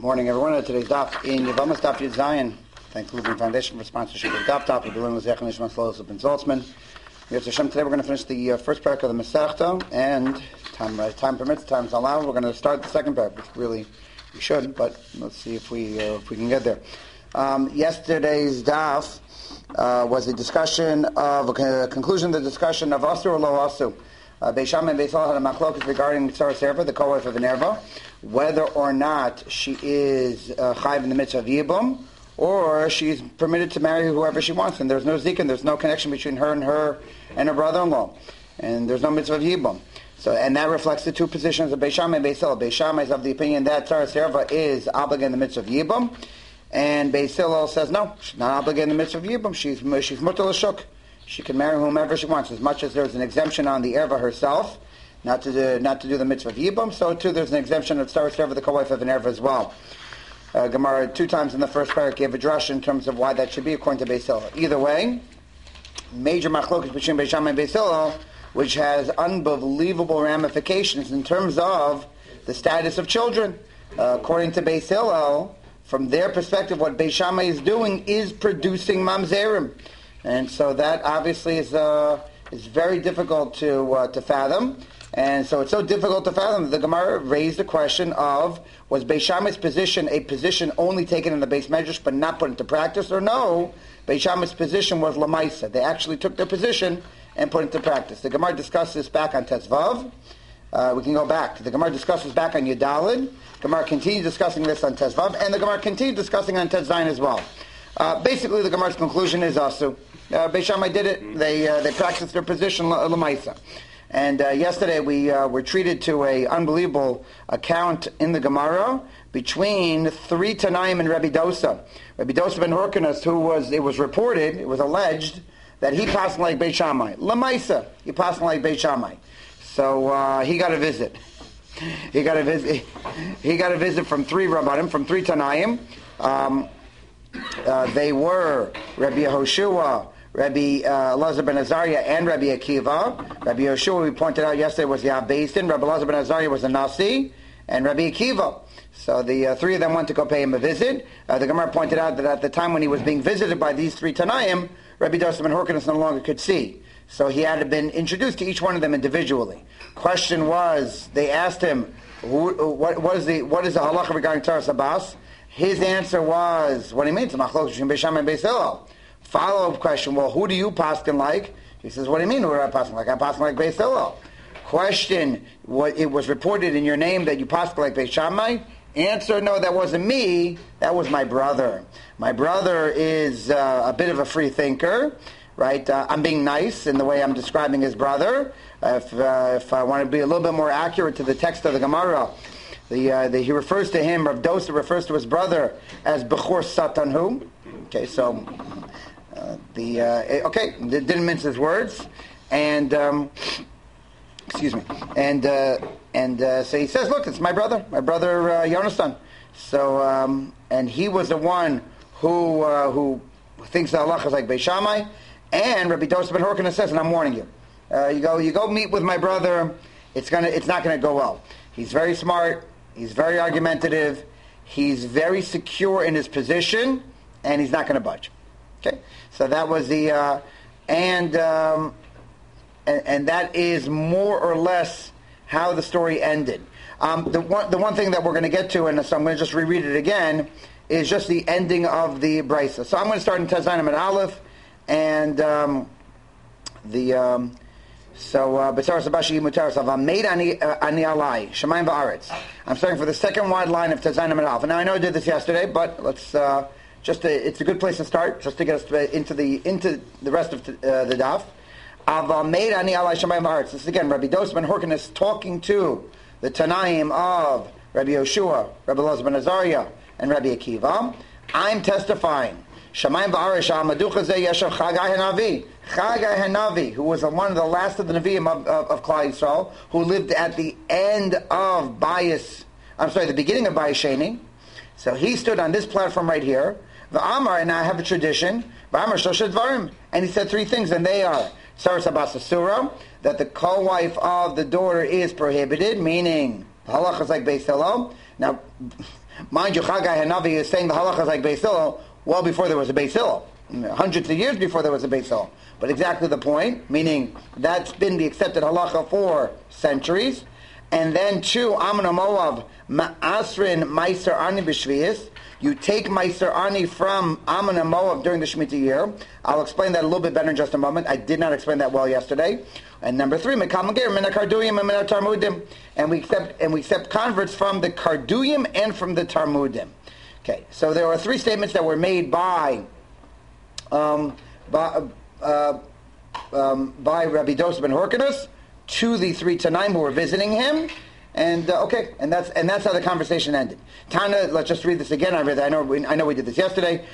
Morning, everyone. Today's daf in Yevamos Daf Yud Zayin. Thank the Lutheran Foundation for sponsorship of daf. We're doing with Zechon Nishmas Lois Ben Zaltzman. Today we're going to finish the first parak of the Masechta, and time permits, time's allowed. We're going to start the second parak, which really we should, but let's see if we can get there. Yesterday's daf was a discussion of a conclusion of the discussion of Asu or Lo Asu. Beis Shammai and Beis Hillel had a machlokas regarding Tzara Serva, the co-wife of an Erva, whether or not she is chayiv in the mitzvah of Yibum, or she's permitted to marry whoever she wants, and there's no zikin, there's no connection between her and her brother-in-law, and there's no mitzvah of Yibum. So, and that reflects the two positions of Beis Shammai and Beis Hillel. Beis Shammai is of the opinion that Tzara Serva is obligated in the mitzvah of Yibum, and Beis Hillel says no, she's not obligated in the mitzvah of Yibum. She's mutter l'shuk. She can marry whomever she wants, as much as there's an exemption on the Erva herself, not to do the mitzvah of Yibum, so too there's an exemption of Tzara Serva, the co-wife of an Erva as well. Gemara two times in the first parak gave a drush in terms of why that should be according to Beis Hillel. Either way, major machlokas between Beis Shammai and Beis Hillel, which has unbelievable ramifications in terms of the status of children. According to Beis Hillel, from their perspective, what Beis Shammai is doing is producing mamzerim. And so that obviously is very difficult to fathom. And so it's so difficult to fathom that the Gemara raised the question of, was Beis Shammai's position a position only taken in the Beis Medrash but not put into practice, or no, Beis Shammai's position was Lamaisa. They actually took their position and put it into practice. The Gemara discussed this back on Tezvav. We can go back. The Gemara discusses back on Yudalid. Gemara continued discussing this on Tezvav, and the Gemara continued discussing on Tez Zayin as well. Basically, the Gemara's conclusion is Asu. Beis Shammai did it. They practiced their position Lamaisa. And yesterday we were treated to a unbelievable account in the Gemara between three Tanaim and Rabbi Dosa. Rabbi Dosa ben Hyrcanus, it was alleged that he passed like Beis Shammai. Lamaisa, he passed like Beis Shammai. So he got a visit. He got a visit from three Rabbanim, from three Tanaim. They were Rabbi Yehoshua, Rabbi Elazar ben Azariah, and Rabbi Akiva. Rabbi Yehoshua, we pointed out yesterday, was the Beis Din. Rabbi Elazar ben Azariah was the Nasi, and Rabbi Akiva. So the three of them went to go pay him a visit. The Gemara pointed out that at the time when he was being visited by these three Tanaim, Rabbi Dosa ben Hyrcanus no longer could see. So he had been introduced to each one of them individually. Question was, they asked him, what is the halacha regarding Taras Abbas? His answer was, what do you mean? It's a machlokes between Beis Shammai and Beis Hillel. Follow-up question, well, who do you paskin like? He says, what do you mean, who do I paskin like? I paskin like Beis Hillel. Question, it was reported in your name that you paskin like Beis Shammai? Answer, no, that wasn't me. That was my brother. My brother is a bit of a free thinker, right? I'm being nice in the way I'm describing his brother. If I want to be a little bit more accurate to the text of the Gemara, he refers to him, Rav Dosa refers to his brother as Bechor Satanhu. Okay, so didn't mince his words, and excuse me, and so he says, look, it's my brother Yonatan. So and he was the one who thinks that Allah is like Beis Shammai, and Rabbi Dosa ben Hyrcanus says, and I'm warning you, you go meet with my brother, it's not gonna go well. He's very smart. He's very argumentative. He's very secure in his position, and he's not going to budge. Okay, so that was the and that is more or less how the story ended. The one thing that we're going to get to, and so I'm going to just reread it again, is just the ending of the brisa. So I'm going to start in Tez Zayin and Aleph, and B'tzaras Abashi Mutaras Avameid Ani Alai Shemaim Va'aretz. I'm starting for the second wide line of Tez Zayin and Aleph. Now I know I did this yesterday, but let's it's a good place to start, just to get us into the rest of the daf. Avameid Ani Alai Shemaim Va'aretz. This is again Rabbi Dosa ben Hyrcanus talking to the Tanaim of Rabbi Yehoshua, Rabbi Elazar ben Azariah, and Rabbi Akiva. I'm testifying. Shamayim v'aretz ha'maducha zeh yeshav Chagai Hanavi. Chagai Hanavi, who was one of the last of the Nevi'im of Klal Yisrael, who lived at the end of the beginning of Bayis Sheni. So he stood on this platform right here. V'amar, and I have a tradition. V'amar shlosh dvarim, and he said three things, and they are Tzaras Abbas Asura, that the co-wife of the daughter is prohibited, meaning halacha is like Beis Hillel. Now, mind you, Chagai Hanavi is saying the halacha is like Beis Hillel well before there was a Beis Hillel. Hundreds of years before there was a Beis Hillel. But exactly the point, meaning that's been the accepted halacha for centuries. And then two, Amana Moav, Ma'asrin Meiser Ani B'Shvius. You take Meiser Ani from Amana Moav during the Shemitah year. I'll explain that a little bit better in just a moment. I did not explain that well yesterday. And number three, Mekam Ger, Mina Karduyim and Mina Tarmudim. And we accept converts from the Karduyim and from the Tarmudim. Okay, so there are three statements that were made by Rabbi Dosa ben Horkanus to the three Tanaim who were visiting him, and that's how the conversation ended. Tana, let's just read this again. I know we did this yesterday.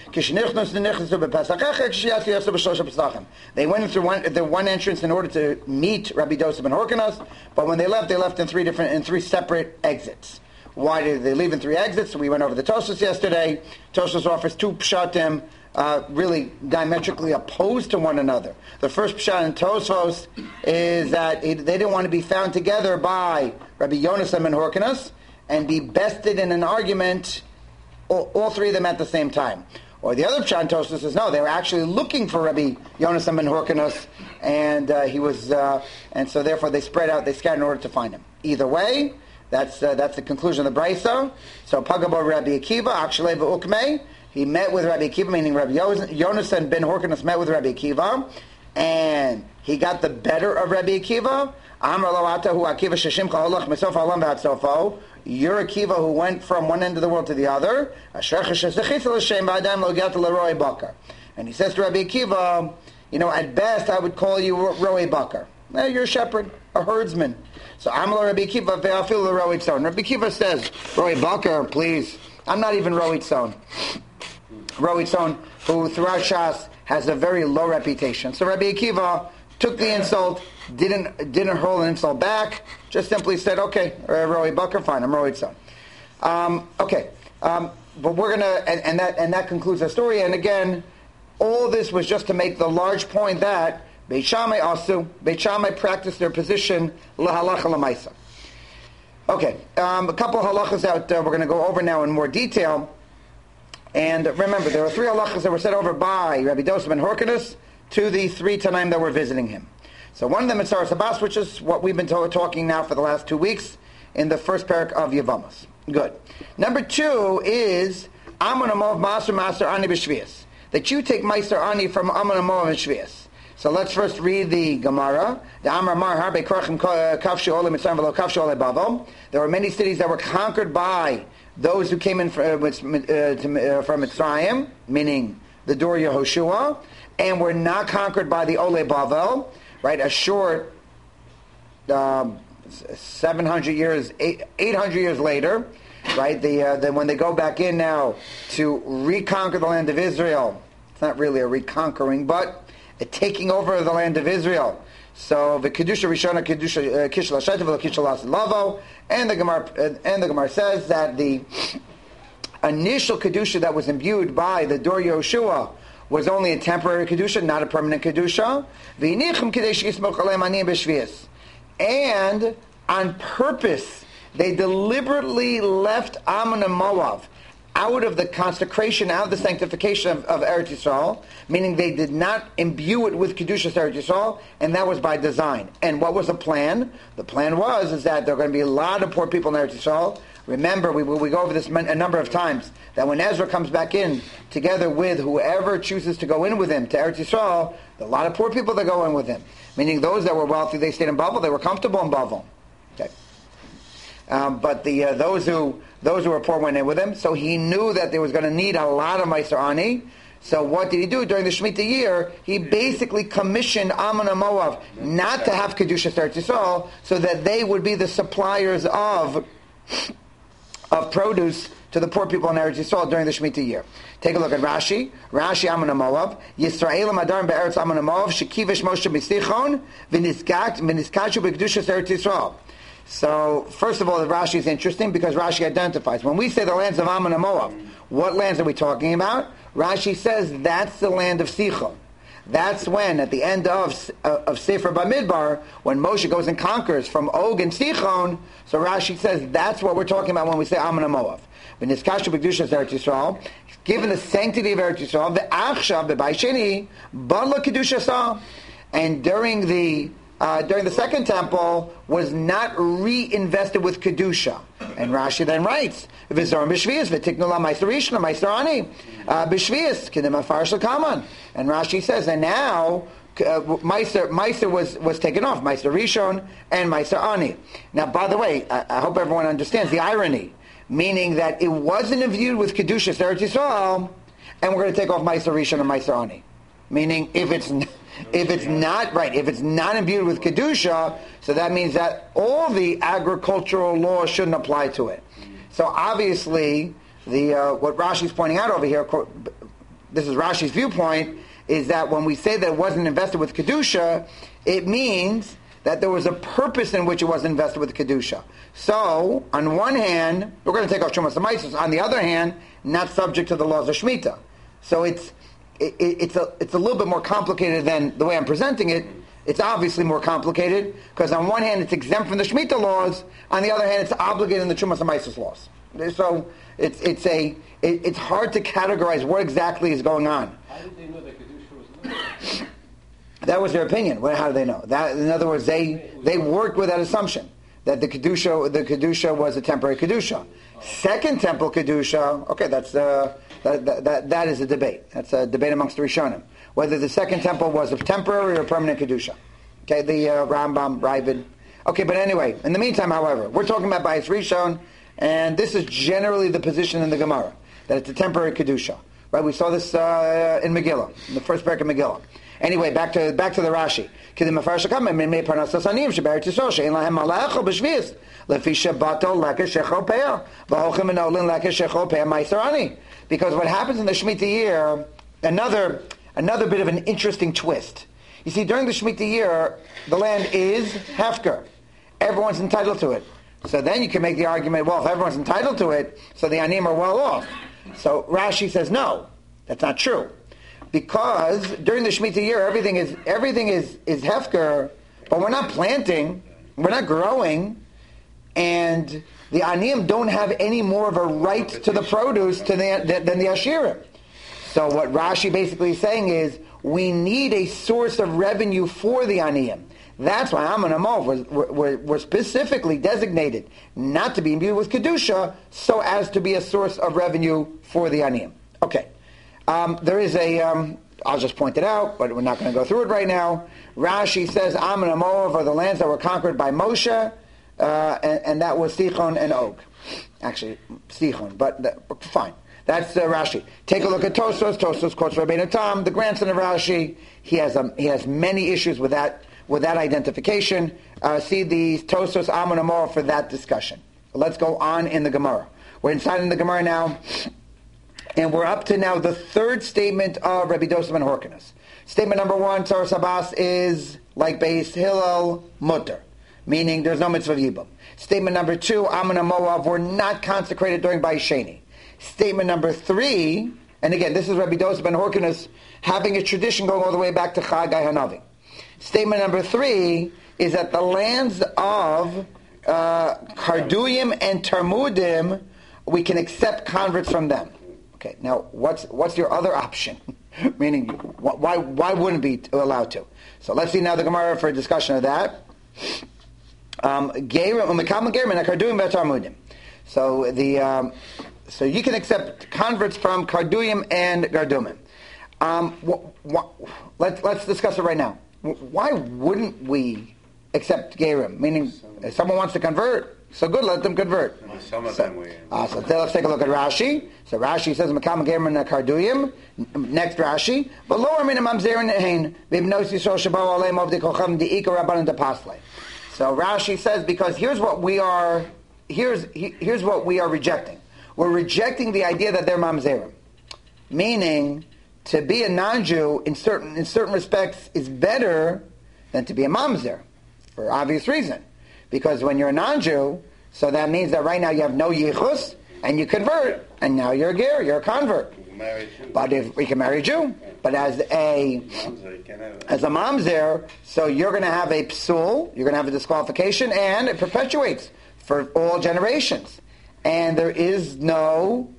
They went in through one entrance in order to meet Rabbi Dosa ben Horkanus, but when they left in three separate exits. Why did they leave in three exits? So we went over the Tosfos yesterday. Tosfos offers two pshatim, really diametrically opposed to one another. The first pshat in Tosfos is that they didn't want to be found together by Rabbi Yonasan ben Horkanus and be bested in an argument, all three of them at the same time. Or the other pshat in Tosfos is no, they were actually looking for Rabbi Yonasan ben Horkanus, and and so therefore they scattered in order to find him. Either way, that's the conclusion of the Brisa. So Pagabo Rabbi Akiva, Akshalei Ukmei. He met with Rabbi Akiva, meaning Rabbi Yonasan ben Horkanus met with Rabbi Akiva, and he got the better of Rabbi Akiva. Amar lo atahu Akiva sheshimcha holach mesof haolam v'ad sofo. You're Akiva who went from one end of the world to the other. Ashercha shezechitza l'shem ba'adam lo gata l'roi bakar. And he says to Rabbi Akiva, at best I would call you roi bakar. You're a shepherd, a herdsman. So Amar Rabbi Akiva ve'afil l'roi tzon. Rabbi Akiva says, roi bakar, please. I'm not even roi tzon. Roi tzon, who throughout Shas has a very low reputation. So Rabbi Akiva took the insult, didn't hurl an insult back, just simply said, okay, Roi Bakar, fine, I'm Roi tzon. But we're gonna, and that concludes the story. And again, all this was just to make the large point that Beit Shammai practiced their position lahalacha lamaisa. Okay, a couple of halachas that we're going to go over now in more detail. And remember, there were three halachas that were said over by Rabbi Dosa ben Horkanus to the three Tanaim that were visiting him. So one of them is Saras Abbas, which is what we've been talking now for the last 2 weeks in the first parak of Yevamos. Good. Number two is Amon Amov Maser Ani B'Shvius. That you take Meiser Ani from Amon Amov and Shvius. So let's first read the Gemara. The Amar Mar Harbe Krachim Kavshu Ole Mitzrayim V'lo Kavshu Ole Bavel. There were many cities that were conquered by those who came in from Mitzrayim, meaning the Dor Yehoshua, and were not conquered by the Ole Bavel, right? A short 700 years, 800 years later, right? When they go back in now to reconquer the land of Israel, it's not really a reconquering, but a taking over of the land of Israel. So the kedusha rishona kedusha kishla shaitav kishla lavo, and the Gemara says that the initial kedusha that was imbued by the Dor Yehoshua was only a temporary kedusha, not a permanent kedusha. And on purpose, they deliberately left Ammon and Moav out of the consecration, out of the sanctification of Eretz Yisrael, meaning they did not imbue it with Kedushas Eretz Yisrael, and that was by design. And what was the plan? The plan is that there are going to be a lot of poor people in Eretz Yisrael. Remember, we go over this a number of times, that when Ezra comes back in, together with whoever chooses to go in with him to Eretz Yisrael, a lot of poor people that go in with him. Meaning those that were wealthy, they stayed in Bavel, they were comfortable in Bavel. Okay. But those who were poor went in with him, so he knew that there was going to need a lot of Meiser Ani. So what did he do during the Shemitah year? He basically commissioned Ammon and Moav not to have Kedushas Eretz Yisrael, so that they would be the suppliers of produce to the poor people in Eretz Yisrael during the Shemitah year. Take a look at Rashi. Rashi Ammon and Moav. Yisrael Madar be'eretz Ammon and Moav shekivesh Moshe b'sichon v'niskachu b'kedushas Eretz Yisrael. So, first of all, Rashi is interesting because Rashi identifies. When we say the lands of Ammon and Moav, what lands are we talking about? Rashi says that's the land of Sichon. That's when, at the end of Sefer Bamidbar, when Moshe goes and conquers from Og and Sichon, so Rashi says that's what we're talking about when we say Ammon and Moav. When Niskashu B'Kedusha Eretz Yisrael, given the sanctity of Eretz Yisrael, the Achshav B'Bai Sheni, Bala Kedusha Sa, and during the second temple was not reinvested with Kedusha. And Rashi then writes, V'zorim b'shviyas, v'tiknu la meister rishon, meister ani, b'shviyas, k'dim afar kaman. And Rashi says, and now, Meister was taken off, Meister Rishon and Meister Ani. Now, by the way, I hope everyone understands the irony, meaning that it wasn't imbued with Kedusha Eretz Yisrael, and we're going to take off Meister Rishon and Meister Ani. Meaning, if it's not imbued with Kedusha, so that means that all the agricultural laws shouldn't apply to it. So obviously, what Rashi's pointing out over here, this is Rashi's viewpoint, is that when we say that it wasn't invested with Kedusha, it means that there was a purpose in which it was invested with Kedusha. So, on one hand, we're going to take off Shumas HaMaisos. On the other hand, not subject to the laws of Shemitah. So it's a little bit more complicated than the way I'm presenting it. It's obviously more complicated because on one hand it's exempt from the Shemitah laws, on the other hand it's obligated in the Shumas HaMaisos laws. So it's hard to categorize what exactly is going on. How did they know that Kedusha was not? That was their opinion. How do they know? That, in other words, they worked with that assumption that the kedusha was a temporary kedusha. Second temple kedusha. Okay, that is a debate. That's a debate amongst the Rishonim whether the second temple was a temporary or permanent kedusha. Okay, the Rambam, Ravid. Okay, but anyway, in the meantime, however, we're talking about Bayis Rishon, and this is generally the position in the Gemara that it's a temporary kedusha. Right? We saw this in Megillah, in the first parak of Megillah. Anyway, back to the Rashi. Because what happens in the Shemitah year, another bit of an interesting twist. You see, during the Shemitah year, the land is hefker. Everyone's entitled to it. So then you can make the argument, well, if everyone's entitled to it, so the anim are well off. So Rashi says, no, that's not true. Because during the Shemitah year, everything is hefker, but we're not planting, we're not growing, and the aniyim don't have any more of a right to the produce than the ashirim. So what Rashi basically is saying is, we need a source of revenue for the aniyim. That's why Ammon and Moav were specifically designated not to be imbued with Kedusha, so as to be a source of revenue for the aniyim. Okay. There is I'll just point it out, but we're not going to go through it right now. Rashi says Ammon and Moav are the lands that were conquered by Moshe, and that was Sichon and Og. Actually, Sichon, but fine. That's Rashi. Take a look at Tosfos. Tosfos quotes Rabbeinu Tam, the grandson of Rashi. He has many issues with that identification. See the Tosfos Ammon and Moav for that discussion. Let's go on in the Gemara. We're inside in the Gemara now. And we're up to now the third statement of Rabbi Dosa ben Horkinus. Statement number one, Tzaras Abbas is like Beis Hillel Mutter, meaning there's no mitzvah of Yibum. Statement number two, Ammon and Moav were not consecrated during Bayis Sheni. Statement number three, and again, this is Rabbi Dosa ben Horkinus having a tradition going all the way back to Chagai Hanavi. Statement number three is that the lands of Karduyim and Tarmudim, we can accept converts from them. Okay, now what's your other option? Meaning, why wouldn't be allowed to? So let's see now the Gemara for a discussion of that. So you can accept converts from Karduyim and Gardumim. Let's discuss it right now. Why wouldn't we accept Gerim? Meaning, if someone wants to convert, so good, let them convert. Some of them we... So let's take a look at Rashi. So Rashi says, Makam Gerim and Karduyim. Next Rashi. But lower minimum Zerin Hein. So Rashi says, because here's what we are rejecting. We're rejecting the idea that they're mamzerim. Meaning, to be a non-Jew in certain respects is better than to be a mamzer, for obvious reason. Because when you're a non-Jew, so that means that right now you have no yichus, and you convert, and now you're a ger, you're a convert. But if we can marry a Jew, but as a mamzer, so you're going to have a psul, you're going to have a disqualification, and it perpetuates for all generations. And there's no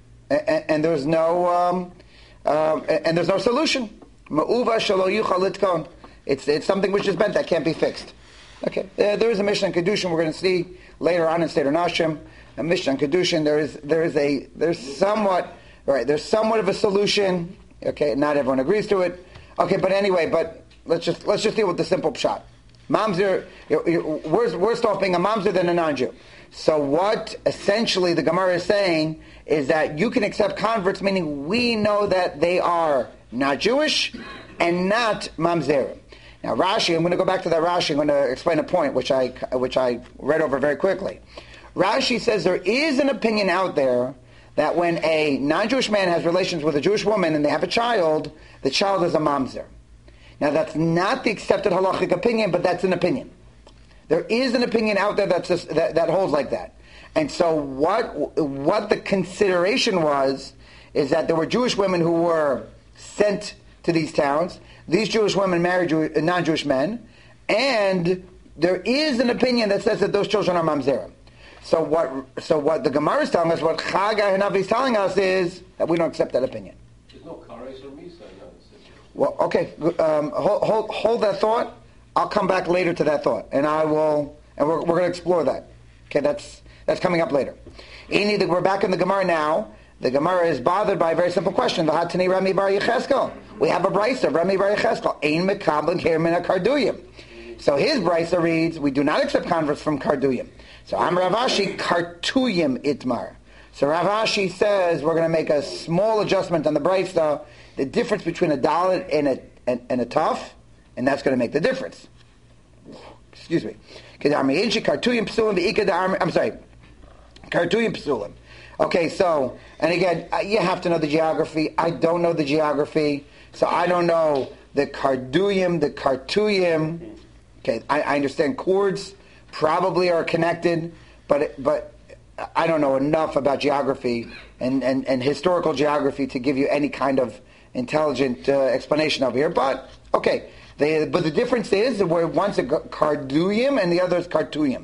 solution. Ma'uva shelo yuchal litkon. It's something which is bent that can't be fixed. Okay, there is a Mishnah in Kedushin we're going to see later on in Seder Nashim. A Mishnah in Kedushin there's somewhat of a solution. Okay, not everyone agrees to it. Okay, but anyway, let's just deal with the simple pshat. Mamzer, worse off being a mamzer than a non-Jew. So what essentially the Gemara is saying is that you can accept converts, meaning we know that they are not Jewish and not mamzerim. Now Rashi, I'm going to go back to that Rashi. I'm going to explain a point which I read over very quickly. Rashi says there is an opinion out there that when a non-Jewish man has relations with a Jewish woman and they have a child, the child is a mamzer. Now that's not the accepted halachic opinion, but that's an opinion. There is an opinion out there that holds like that. And so what the consideration was is that there were Jewish women who were sent to these towns. These Jewish women married non-Jewish men, and there is an opinion that says that those children are mamzerim. So what the Gemara is telling us, what Chagai Hanavi is telling us, is that we don't accept that opinion. There's no kares or misa. Well, okay, hold that thought. I'll come back later to that thought, and we're going to explore that. Okay, that's coming up later. We're back in the Gemara now. The Gemara is bothered by a very simple question. We have a brisa of Rami Bar Yecheskel. Ein mekabel ger min karduyim. So his brisa reads, we do not accept converts from karduyim. So I'm Rav Ashi kartuyim itmar. So Rav Ashi says we're going to make a small adjustment on the brisa, the difference between a dalet and a taf, and that's going to make the difference. Excuse me. Kartuyim psulim. Okay, so, and again, you have to know the geography. I don't know the geography, so I don't know the karduyim, the kartuyim. Okay, I understand chords probably are connected, but I don't know enough about geography and historical geography to give you any kind of intelligent explanation over here. But okay, but the difference is where one's a karduyim and the other is kartuyim.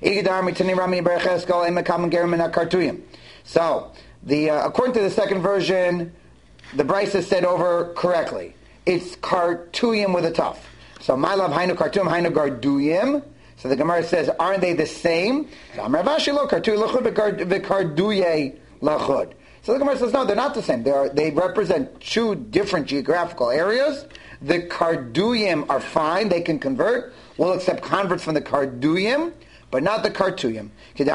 So according to the second version, the brisa is said over correctly. It's kartuyim with a taf. So my love hainu kartuyim hainu garduyim. So the Gemara says, aren't they the same? So the Gemara says, no, they're not the same. They represent two different geographical areas. The Karduyim are fine. They can convert. We'll accept converts from the Karduyim, but not the Kartuyim.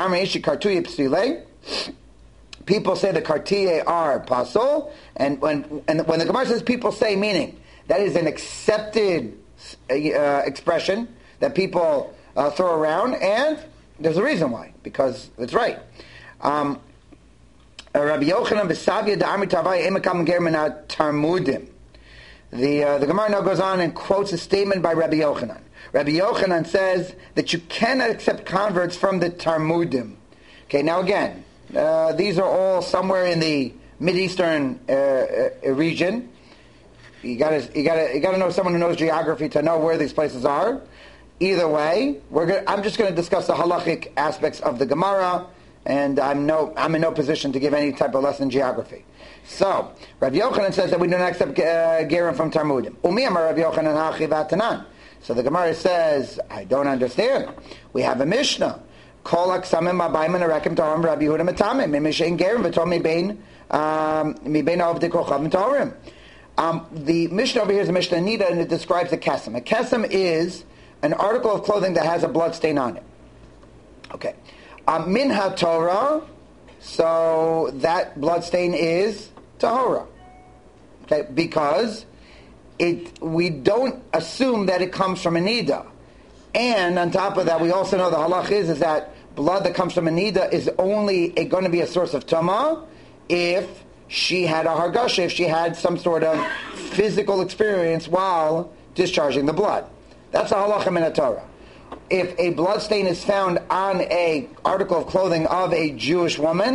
People say the Kartiye are Pasol, and when the Gemara says people say, meaning that is an accepted expression that people throw around, and there's a reason why, because it's right. Rabbi Yochanan b'Savia da'amri tavai emakam germena tarmudim. The Gemara now goes on and quotes a statement by Rabbi Yochanan. Rabbi Yochanan says that you cannot accept converts from the Talmudim. Okay, now again, these are all somewhere in the Mideastern region. You gotta know someone who knows geography to know where these places are. Either way, I'm just going to discuss the halachic aspects of the Gemara, and I'm in no position to give any type of lesson in geography. So, Rabbi Yochanan says that we do not accept Gerim from Talmudim. Umiyamar Rabbi Yochanan hachi v'atanan. So the Gemara says, I don't understand. We have a Mishnah. Kol aksamim abayim arekim torim Rabbi Yehuda metamim mimishein Gerim v'tom mibein avdei kochav torim. The Mishnah over here is a Mishnah Nida, and it describes a kesem. A kesem is an article of clothing that has a blood stain on it. Okay. Min ha-Torah, so that blood stain is tahora. Okay, because we don't assume that it comes from a nida. And on top of that, we also know the halach is that blood that comes from a nida is only going to be a source of tama if she had a hargasha, if she had some sort of physical experience while discharging the blood. That's a halacha min ha-Torah. If a blood stain is found on a article of clothing of a Jewish woman,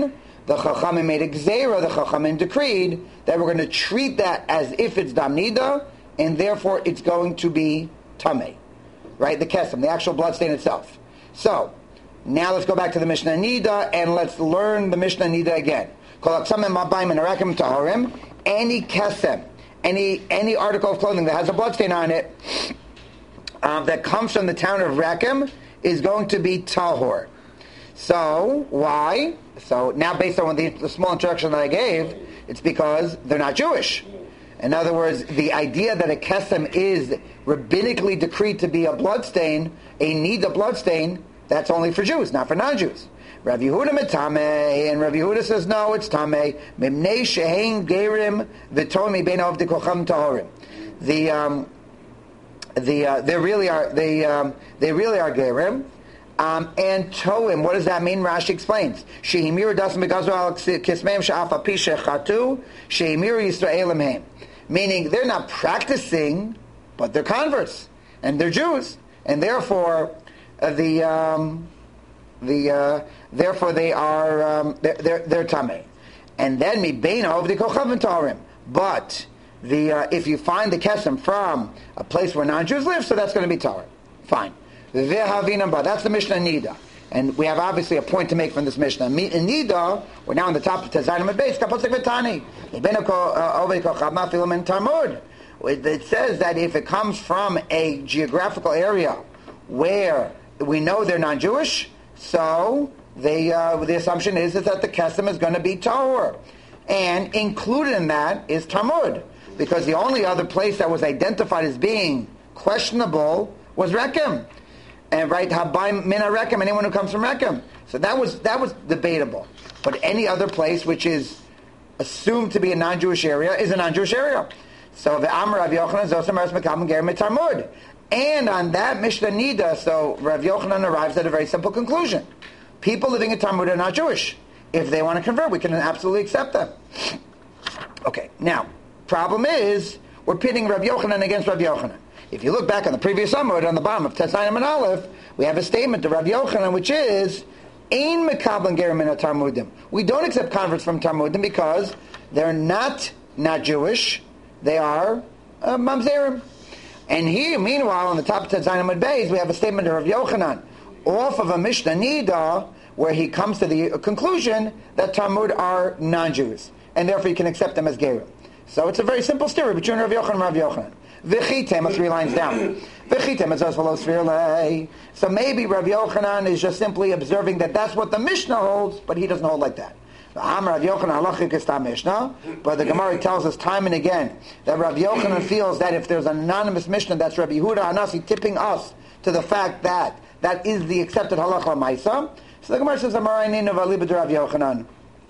the Chachamim made a gzeira, the Chachamim decreed that we're going to treat that as if it's Dam Nida, and therefore it's going to be Tameh. Right? The Kesem, the actual bloodstain itself. So, now let's go back to the Mishnah Nida, and let's learn the Mishnah Nida again. Any Kesem, any article of clothing that has a bloodstain on it, that comes from the town of Rechem, is going to be Tahor. So, why? So, now based on the small introduction that I gave, it's because they're not Jewish. In other words, the idea that a Kesem is rabbinically decreed to be a bloodstain, a Nida bloodstain, that's only for Jews, not for non-Jews. Rav Yehuda metameh, and Rav Yehuda says no, it's tameh. Mimnei shehein gerim v'ton mi bein of the kocham tahorim. They really are gerim. And toim, what does that mean? Rashi explains. Shehimiru das megazu al kismeim she'afa pi shechatu shehimiru Yisraelim heim. Meaning they're not practicing, but they're converts and they're Jews, and therefore therefore they are they're tamei. And then mi bein of the kochav tahorim. But if you find the kesem from a place where non-Jews live, so that's going to be tahor. Fine. That's the Mishnah Nida. And we have obviously a point to make from this Mishnah. In Nida, we're now on the top of Tezanim and Beis, Kapotzik V'Tani. It says that if it comes from a geographical area where we know they're non-Jewish, so the assumption is that the kesem is going to be tahor. And included in that is Talmud, because the only other place that was identified as being questionable was Rechem. And right, Habayim Mina Rechem, anyone who comes from Rechem. So that was debatable. But any other place which is assumed to be a non-Jewish area is a non-Jewish area. So the Amar Rav Yochanan Zosam Eretz Mekam Ger Mitarmud. And on that Mishnah Nida, so Rav Yochanan arrives at a very simple conclusion. People living in Talmud are not Jewish. If they want to convert, we can absolutely accept them. Okay, now, problem is, we're pitting Rav Yochanan against Rav Yochanan. If you look back on the previous Amud, on the bottom of Tezanim and Aleph, we have a statement to Rav Yochanan, which is, Ein mekablan gerim min Talmudim. We don't accept converts from Talmudim because they're not Jewish, they are Mamzerim. And here, meanwhile, on the top of Tezanim and Beis, we have a statement to Rav Yochanan, off of a Mishnah Nida, where he comes to the conclusion that Talmud are non-Jews, and therefore you can accept them as gerim. So it's a very simple story between Rav Yochanan and Rav Yochanan. V'chitem, 3 lines down. V'chitem, it says follows Sfirlei. So maybe Rav Yochanan is just simply observing that that's what the Mishnah holds, but he doesn't hold like that. Rav Yochanan halachik is ta Mishnah, but the Gemara tells us time and again that Rav Yochanan feels that if there's an anonymous Mishnah, that's Rabbi Yehuda Hanasi tipping us to the fact that that is the accepted halacha ma'isa. So the Gemara says, Amar Einin of Aliba Rav Yochanan.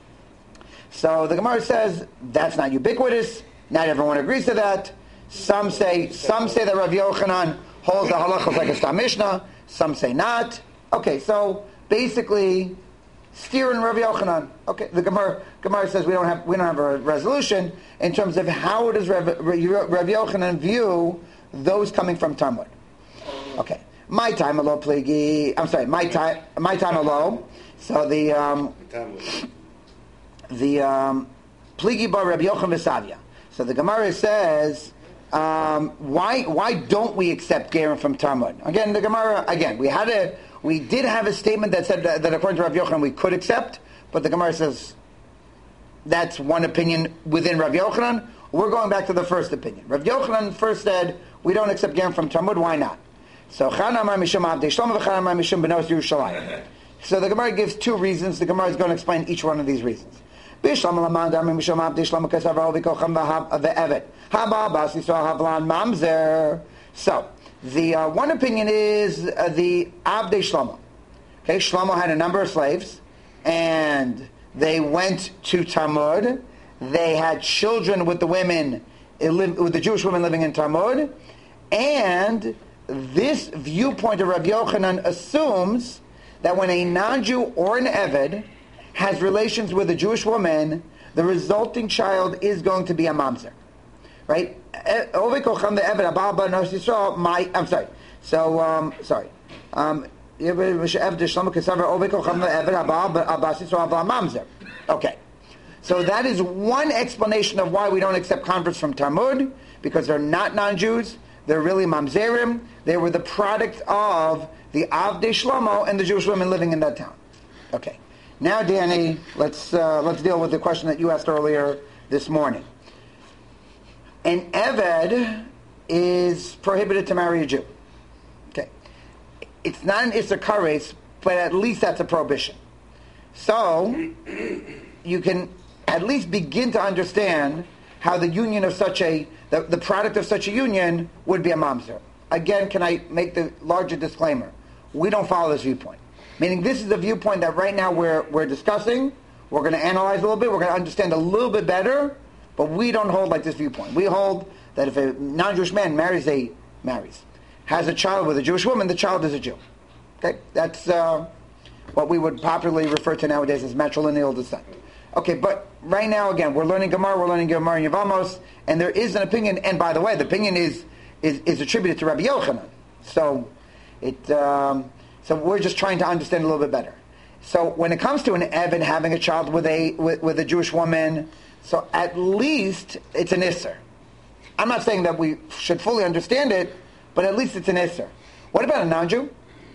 So the Gemara says that's not ubiquitous. Not everyone agrees to that. Some say that Rav Yochanan holds the halachas like a Stam Mishnah. Some say not. Okay, so basically, steering Rav Yochanan. Okay, the Gemara says we don't have a resolution in terms of how does Rav Yochanan view those coming from Talmud. Okay, my time alone, pligi. I'm sorry, my time alone. So the pligi bar Rav Yochanan v'Savia. So the Gemara says. Why don't we accept gerim from Talmud? Again, the Gemara. We did have a statement that said that according to Rav Yochanan we could accept, but the Gemara says that's one opinion within Rav Yochanan. We're going back to the first opinion. Rav Yochanan first said we don't accept gerim from Talmud. Why not? So Chan Amar Mishum Avdei Shlomo v'Chan Amar Mishum Benos Yerushalayim. So the Gemara gives 2 reasons. The Gemara is going to explain each one of these reasons. So the one opinion is the Avdei Shlomo. Okay, Shlomo had a number of slaves, and they went to Talmud. They had children with the women, with the Jewish women living in Talmud, and this viewpoint of Rav Yochanan assumes that when a non-Jew or an Eved has relations with a Jewish woman, the resulting child is going to be a mamzer. Right? I'm sorry. So, sorry. Okay. So that is one explanation of why we don't accept converts from Talmud, because they're not non-Jews. They're really mamzerim. They were the product of the Avdei Shlomo and the Jewish women living in that town. Okay. Now, Danny, let's deal with the question that you asked earlier this morning. An Eved is prohibited to marry a Jew. Okay. It's not an Issur Kares, but at least that's a prohibition. So, you can at least begin to understand how the union of the product of such a union would be a mamzer. Again, can I make the larger disclaimer? We don't follow this viewpoint. Meaning this is the viewpoint that right now we're discussing, we're going to analyze a little bit, we're going to understand a little bit better, but we don't hold like this viewpoint. We hold that if a non-Jewish man has a child with a Jewish woman, the child is a Jew. Okay? That's what we would popularly refer to nowadays as matrilineal descent. Okay, but right now, again, we're learning Gemara in Yevamos, and there is an opinion, and by the way, the opinion is attributed to Rabbi Yochanan. So so we're just trying to understand a little bit better. So when it comes to an Eved having a child with a Jewish woman, so at least it's an Issur. I'm not saying that we should fully understand it, but at least it's an Issur. What about a non-Jew?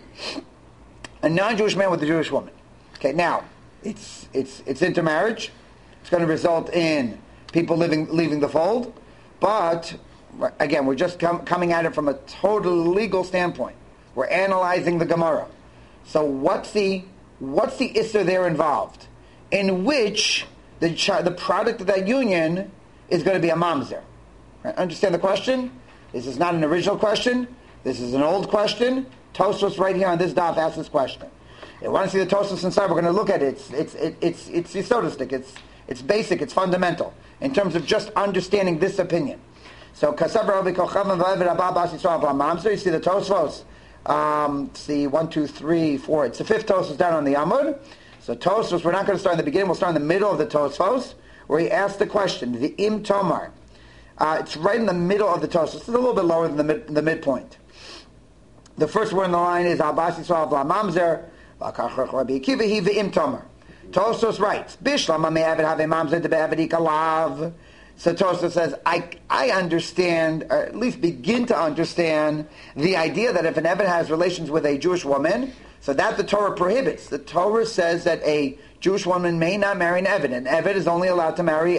A non-Jewish man with a Jewish woman. Okay, now, it's intermarriage. It's going to result in people leaving the fold. But, again, we're just coming at it from a total legal standpoint. We're analyzing the Gemara. So what's the Issur there involved? In which the product of that union is going to be a mamzer. Right? Understand the question? This is not an original question. This is an old question. Tosfos right here on this daf asks this question. If you want to see the Tosfos inside, we're going to look at it. It's yesodistic. It's basic. It's fundamental in terms of just understanding this opinion. So Kasav Ravi Kochav V'Eved Abba Bas Yisrael Mamzer. You see the Tosfos. See 1, 2, 3, 4. It's the fifth Tosfos down on the Amud. So Tosfos, we're not going to start in the beginning. We'll start in the middle of the Tosfos, where he asks the question. The Im Tomar. It's right in the middle of the Tosfos. It's a little bit lower than the midpoint. The first word in the line is Abbas Yisrael V'la Mamzer. Rabbi Akiva he V'im Tomar. Tosfos writes, Bishlama me'avid have mamzer de be'avid ikalav. So Tosfos says, I understand, or at least begin to understand, the idea that if an Eved has relations with a Jewish woman, so that the Torah prohibits. The Torah says that a Jewish woman may not marry an Eved. An Eved is only allowed to marry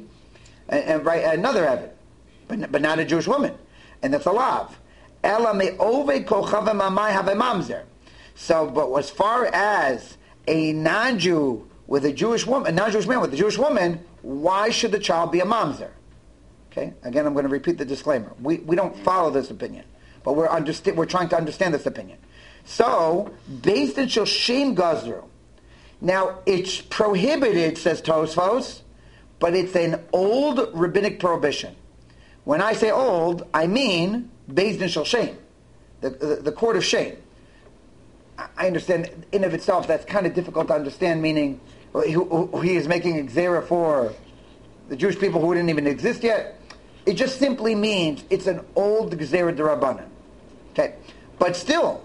another Eved, but not a Jewish woman. And that's a lav. Ela me'ove kochavim amai have a mamzer. So, but as far as a non-Jew with a Jewish woman, a non-Jewish man with a Jewish woman, why should the child be a mamzer? Okay, again, I'm going to repeat the disclaimer. We don't follow this opinion, but we're trying to understand this opinion. So, based in Shoshem Gazru, now it's prohibited, says Tosfos, but it's an old rabbinic prohibition. When I say old, I mean based in Shoshem, the court of shame. I understand in of itself that's kind of difficult to understand, meaning he is making a gzera for the Jewish people who didn't even exist yet. It just simply means it's an old gzera d'Rabbanan. Okay, but still,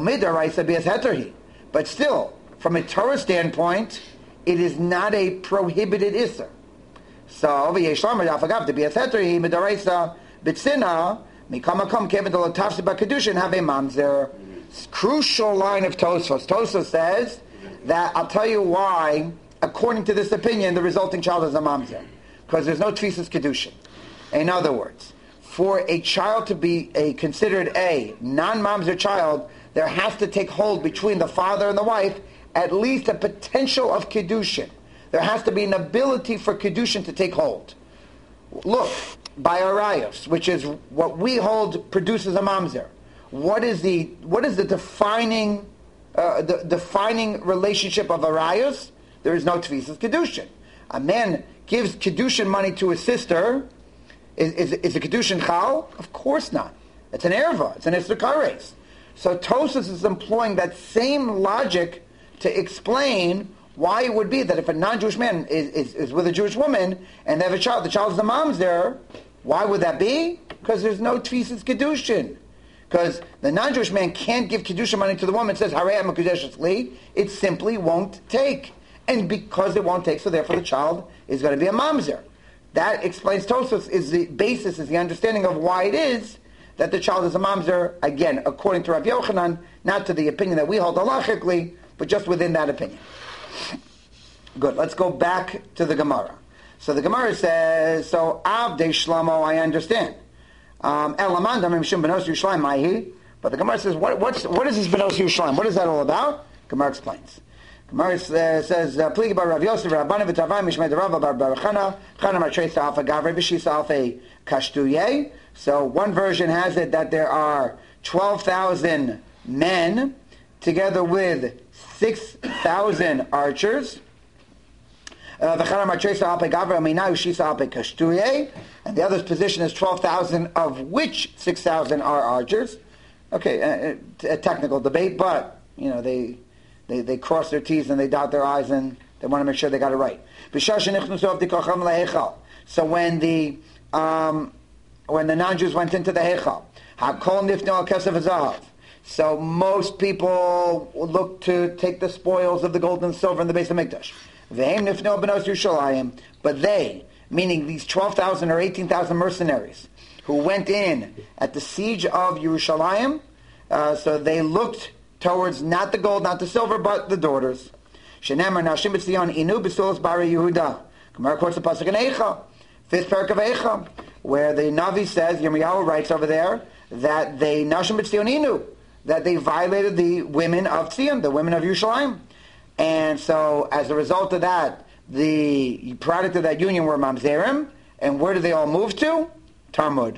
but still, from a Torah standpoint, it is not a prohibited Issur. So, to be a heteri midaraisa b'tzina mikamakom kevin to l'tafsi b'kedushin have a mamzer. Crucial line of Tosfos. Tosfos says that I'll tell you why. According to this opinion, the resulting child is a mamzer, because there's no tfisas kedushin. In other words, for a child to be considered a non-mamzer child, there has to take hold between the father and the wife at least a potential of kedushin. There has to be an ability for kedushin to take hold. Look, by arayos, which is what we hold produces a mamzer. What is the defining relationship of arayos? There is no tfisas kedushin. A man gives kedushin money to his sister. Is a kedushin chal? Of course not. It's an erva. It's an issur kares. So Tosfos is employing that same logic to explain why it would be that if a non-Jewish man is with a Jewish woman and they have a child, the child is the mamzer. Why would that be? Because there's no tfisas kedushin. Because the non-Jewish man can't give kedushin money to the woman and says, Harei mekudeshes li. It simply won't take. And because it won't take, so therefore the child is going to be a mamzer. That explains Tosfos is the basis, is the understanding of why it is that the child is a mamzer, again, according to Rabbi Yochanan, not to the opinion that we hold halachically, but just within that opinion. Good, let's go back to the Gemara. So the Gemara says, so Avdei Shlomo, I understand. But the Gemara says, what is this Benos Yerushalayim? What is that all about? Gemara explains. Gemara says, "Pligi bar Rav Yosef, Rabbanim v'Tavai Mishmei Rava bar Barachana, Chana Matrei Alpha Gavre B'Shisa Alpha Kashtuye." So one version has it that there are 12,000 men together with 6,000 archers. And the other's position is 12,000, of which 6,000 are archers. Okay, a technical debate, but they cross their T's and they dot their I's and they want to make sure they got it right. So when the non-Jews went into the Heichal, so most people looked to take the spoils of the gold and silver in the base of Mikdash. But they, meaning these 12,000 or 18,000 mercenaries who went in at the siege of Yerushalayim, so they looked towards not the gold, not the silver, but the daughters. Shenemar Nashim B'Tzion Inu B'Sulas Bari Yehuda. Gemara quotes the pasuk in Eicha, 5th parak of Eicha, where the Navi says, Yirmiyahu writes over there, that they Nashim B'Tzion Inu, that they violated the women of Tzion, the women of Yerushalayim. And so, as a result of that, the product of that union were mamzerim, and where did they all move to? Talmud.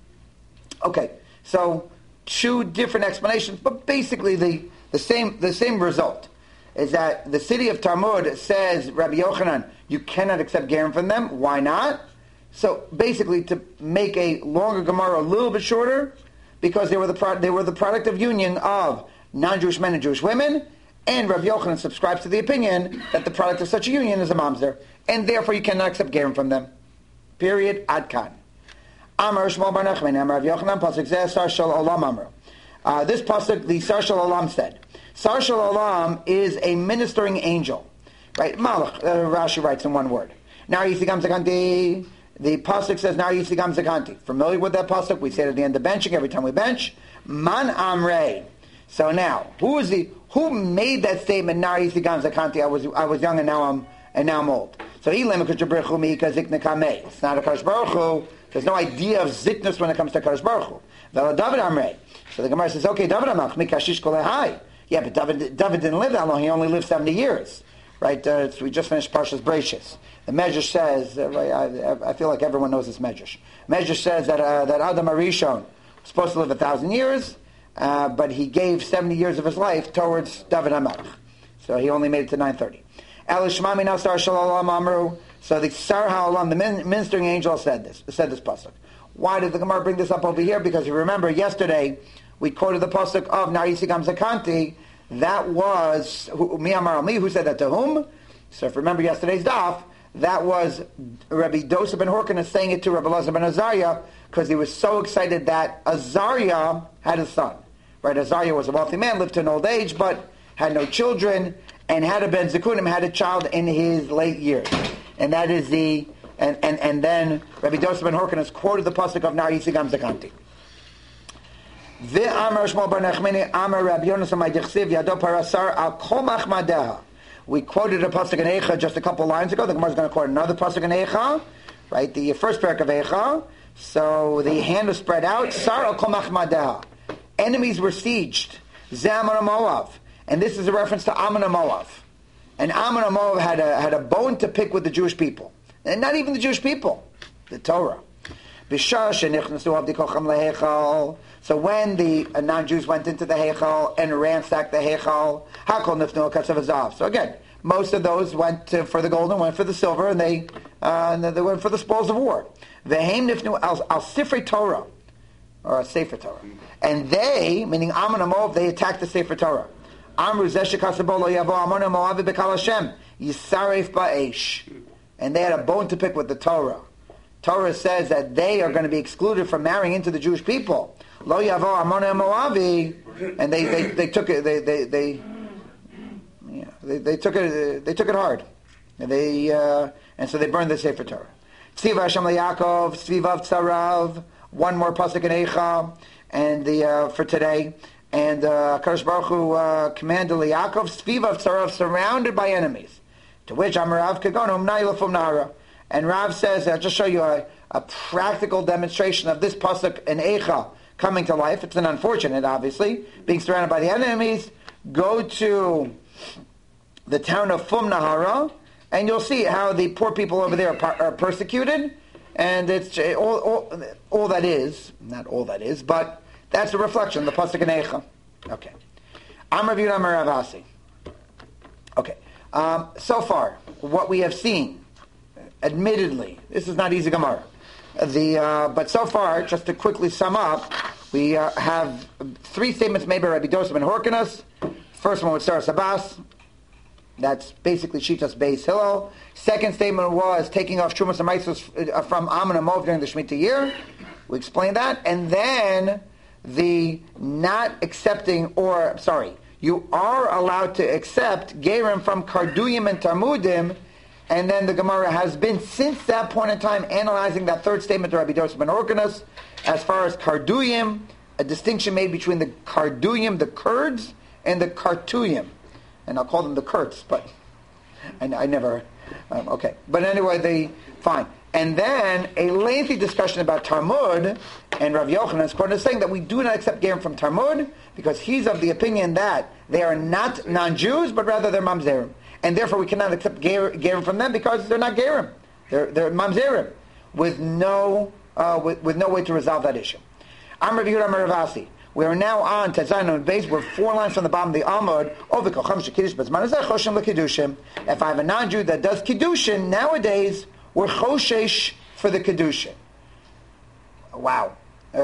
Okay, so two different explanations, but basically the same result is that the city of Talmud says, Rabbi Yochanan, you cannot accept gerim from them. Why not? So basically, to make a longer Gemara a little bit shorter, because they were the product of union of non-Jewish men and Jewish women. And Rabbi Yochanan subscribes to the opinion that the product of such a union is a mamzer, and therefore you cannot accept gerim from them. Period. Ad kan. Amar Shmuel bar Nachman, Amar Rabbi Yochanan, pasuk zeh Sar Shel Olam Amar. This pasuk, the Sar Shel Olam said, Sar Shel Olam is a ministering angel, right? Malach. Rashi writes in one word. Nar Yisigam Zakanti. The pasuk says Nar Yisigam Zakanti. Familiar with that pasuk? We say it at the end of benching every time we bench. Man Amrei. So now, who made that statement? Nari Sigam Zakanti. I was young and now I'm old. So he lemekash Baruch mi kazikna kamei. It's not a Kadosh Baruch Hu. There's no idea of ziknus when it comes to Kadosh Baruch Hu. V'la David Amrei. So the Gemara says, okay, David Amach mi kashish kolehai. Yeah, but David didn't live that long. He only lived 70 years, right? So we just finished Parshas Bereishis. The Medrash says, I feel like everyone knows this Medrash. Medrash says that Adam Arishon was supposed to live 1,000 years. But he gave 70 years of his life towards David HaMelech. So he only made it to 930. Elishmami Nasar Shalom Amru. So the Sar HaOlam, the ministering angel, said this pasuk. Why did the Gemara bring this up over here? Because you remember yesterday we quoted the pasuk of Narisigam Zakanti. That was Mi Amar Ali, who said that to whom? So if you remember yesterday's daf, that was Rabbi Dosa ben Horkanes saying it to Rabbi Elazar ben Azariah because he was so excited that Azariah had a son. Right, Azariah was a wealthy man, lived to an old age, but had no children, and had a ben Zekunim, had a child in his late years. And that is and then Rabbi Dosa ben Horkanes quoted the pasuk of Nar Yisigam Zakanti. Ve'amar Shmuel bar Nachmani, Amar Rabbi Yonasan Ma'dichsiv, Yado Parasar al Kol Machmadeha. We quoted a pasuk in Eicha just a couple lines ago. The Gemara is going to quote another pasuk in Eicha, right? The first parak of Eicha. So the hand was spread out. Sar al Kol Machmadeha. Enemies were sieged. Ammon and Moav. And this is a reference to Ammon and Moav. And Ammon and Moav had a bone to pick with the Jewish people. And not even the Jewish people. The Torah. So when the non-Jews went into the Heichal and ransacked the Heichal, so again, most of those went for the gold and went for the silver, and they went for the spoils of war. Al-Sifrei Torah, or a Sefer Torah. And they, meaning Ammon and Moav, they attacked the Sefer Torah. Amru zeshikasabolo yavo Ammon and Moav bekal Hashem yisaref ba'esh. And they had a bone to pick with the Torah. Torah says that they are going to be excluded from marrying into the Jewish people. Lo yavo Ammon and Moavi, and they took it. They took it hard. And so they burned the Sefer Torah. Tziva Hashem leYaakov, Tzvivav Tzarav, one more pasuk in Eicha, and for today. And Kadosh Baruch Hu commanded leYaakov, Tzvivav Tzarav, surrounded by enemies. To which Amarav Kagonum Nailafum Nara. And Rav says, I'll just show you a practical demonstration of this pasuk in Eicha coming to life. It's an unfortunate, obviously, being surrounded by the enemies. Go to the town of Fum Nahara, and you'll see how the poor people over there are persecuted, and it's all that is, not all that is, but that's a reflection of the pasuk in Eicha. Okay. Amar Rav Yehuda Amar Rav Asi. Okay. So far, what we have seen, admittedly, this is not easy Gemara. But so far, just to quickly sum up, we have three statements made by Rabbi Dosa ben Horkanos. First one was Sarah Sabas. That's basically Shitas Beis Hillel. Second statement was taking off Shumas and Maisos from Ammon and Moav during the Shemitah year. We explained that. And then the not accepting, you are allowed to accept Gerim from Karduyim and Talmudim. And then the Gemara has been, since that point in time, analyzing that third statement to Rabbi Dosa ben Horkanos. As far as Karduyim, a distinction made between the Karduyim, the Kurds, and the Kartuyim. And I'll call them the Kurds, but I never... okay. But anyway, fine. And then a lengthy discussion about Talmud, and Rav Yochanan's quote is saying that we do not accept Gerim from Talmud, because he's of the opinion that they are not non-Jews, but rather they're Mamzerim. And therefore we cannot accept Gerim from them because they're not Gerim. They're Mamzerim, with no way to resolve that issue. I'm Rav Yehuda Amar Rav Asi. We are now on Tezayin on base. We're 4 lines from the bottom of the Amud. If I have a non-Jew that does Kiddushin, nowadays we're Choshesh for the Kiddushin. Wow.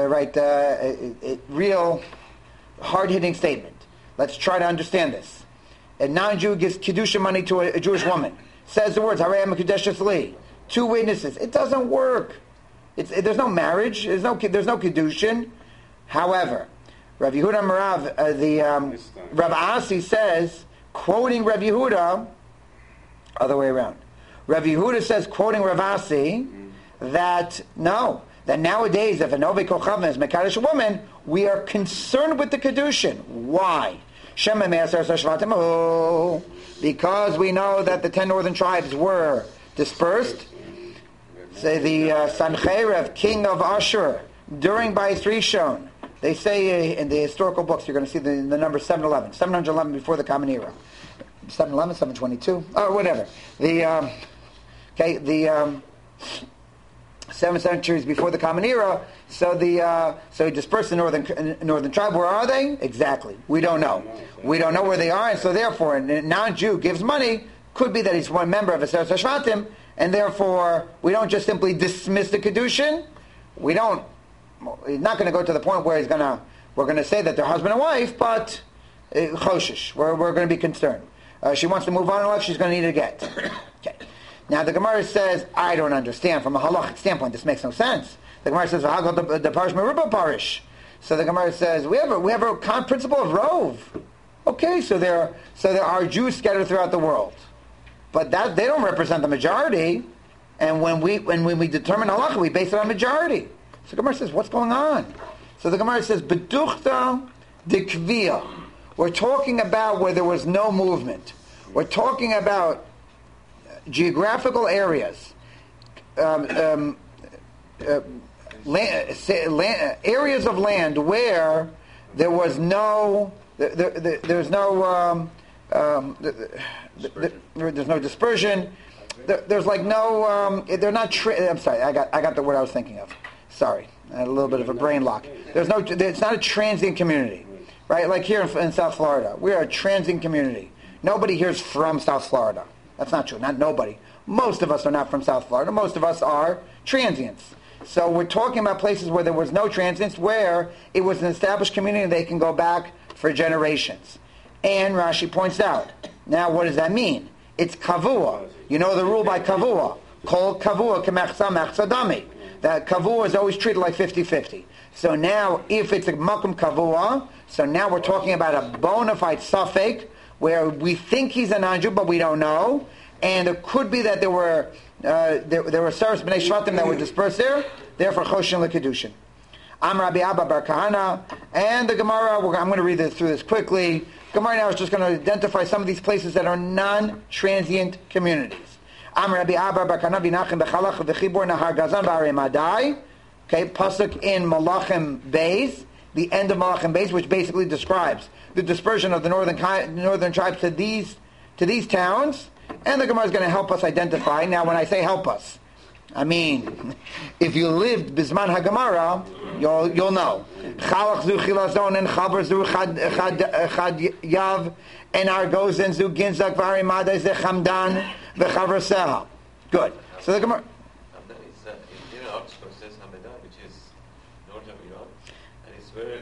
Real hard-hitting statement. Let's try to understand this. A non-Jew gives Kiddushin money to a Jewish woman. Says the words, Harei HaMekudeshes Li. 2 witnesses. It doesn't work. There's no marriage. There's no Kiddushin. However, Rav Yehuda Marav, Rav Asi says, quoting Rav Yehuda, other way around. Rav Yehuda says, quoting Rav Asi, that nowadays, if an Ovei Kochav is Mekadosh a woman, we are concerned with the Kedushin. Why? Because we know that the 10 northern tribes were dispersed. Say the Sancheirav, king of Ashur, during Bais Rishon, they say in the historical books, you're going to see the number 711, 711 before the Common Era, 711, 722, or whatever. The 7 centuries before the Common Era. So he dispersed the northern tribe. Where are they? Exactly. We don't know. We don't know where they are, and so therefore, a non-Jew gives money. Could be that he's one member of Aseret HaShvatim, and therefore we don't just simply dismiss the Kedushin. He's not going to go to the point where we're going to say that they're husband and wife, but choshish. We're going to be concerned. She wants to move on in life. She's going to need a get. Okay. Now the Gemara says, I don't understand from a halachic standpoint. This makes no sense. The Gemara says, "How about the parish meruba parish?" So the Gemara says, we have a principle of rove. Okay, so there are Jews scattered throughout the world, but that they don't represent the majority. And when we determine halacha, we base it on majority. So the Gemara says, what's going on? So the Gemara says, Beduchta de Kviyah. We're talking about where there was no movement. We're talking about geographical areas, areas of land where there was no, there's no dispersion. There's like no, they're not. I'm sorry, I got the word I was thinking of. Sorry, I had a little bit of a brain lock. It's not a transient community, right? Like here in South Florida, we are a transient community. Nobody here's from South Florida. That's not true. Not nobody. Most of us are not from South Florida. Most of us are transients. So we're talking about places where there was no transients, where it was an established community and they can go back for generations. And Rashi points out, now what does that mean? It's kavua. You know the rule by kavua. Kol kavua kemechza mechza dami. That kavua is always treated like 50-50. So now, if it's a makom kavua, so now we're talking about a bona fide suffix, where we think he's a non-Jew, but we don't know. And it could be that there were Saras B'nai Shvatim that were dispersed there. Therefore, Choshen LeKedushin. Am Rabbi Abba Bar Kahana. And the Gemara, I'm going to read through this quickly. Gemara now is just going to identify some of these places that are non-transient communities. Am Rabbi Abba Bar Kahana V'nachem B'chalach V'chibor Nahar Gazan V'arei Madai. Okay, pasuk in Malachim Beis, the end of Malachim Beis, which basically describes the dispersion of the northern tribes to these towns. And the Gemara is going to help us identify. Now, when I say help us, I mean, if you lived Bisman HaGemara, you'll know. Chalach zu chilazon and chaber zu chad yav and argozen zu ginzak v'ari madai ze chamdan v'chaver seha. Good. So the Gemara... which is north of Iran, and it's where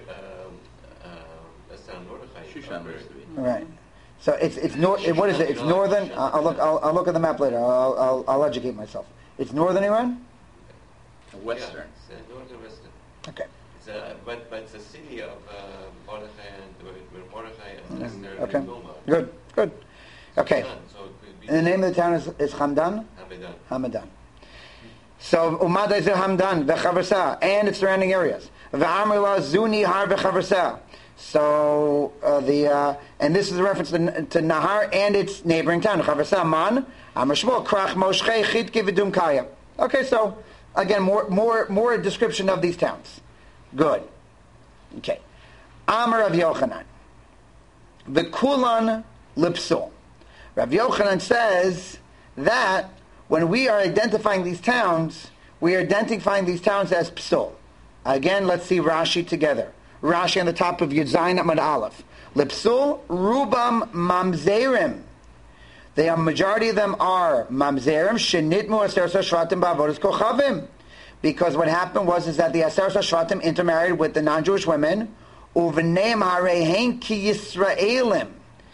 Shushan used to be. Right. So it's north. What is it? It's northern. I'll look at the map later. I'll educate myself. It's northern Iran. Western. Yeah, it's northern western. Okay. It's but it's a city of Mordechai and Mordechai and Esther. Okay. And Goma. Good. Okay. So it could be And the name of the town is Hamdan. Hamadan. So Umad is Hamdan v'Chaversa and its surrounding areas. V'Amrila Zuni Har v'Chaversa. So and this is a reference to Nahar and its neighboring town. Chaversa Man Amar Shmuel Krach Moshchei Chitki V'Dum Kaya. Okay, so again more description of these towns. Good. Okay. Amar Rav Yochanan V'Kulan Lipsul. Rav Yochanan says that when we are identifying these towns, we are identifying these towns as psul. Again, let's see Rashi together. Rashi on the top of Yud Zayin Amud Aleph. Lipsul rubam mamzerim. The majority of them are mamzerim shenitmu aser shvatim ba'avodas kochavim. Because what happened is that the aser shvatim intermarried with the non-Jewish women. Uveneim harehein ki Yisraelim.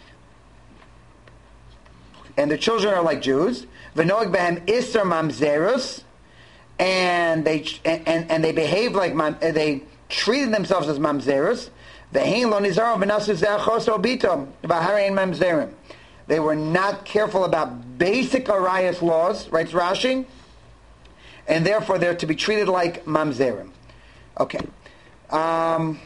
And the children are like Jews. V'noeg behem iser mamzerus. And they behave like they treated themselves as mamzerus. V'hein lo nizaron v'nasu ze'achos obitom v'harein mamzerim. They were not careful about basic arayas laws, writes Rashi, and therefore they're to be treated like mamzerim. Okay. And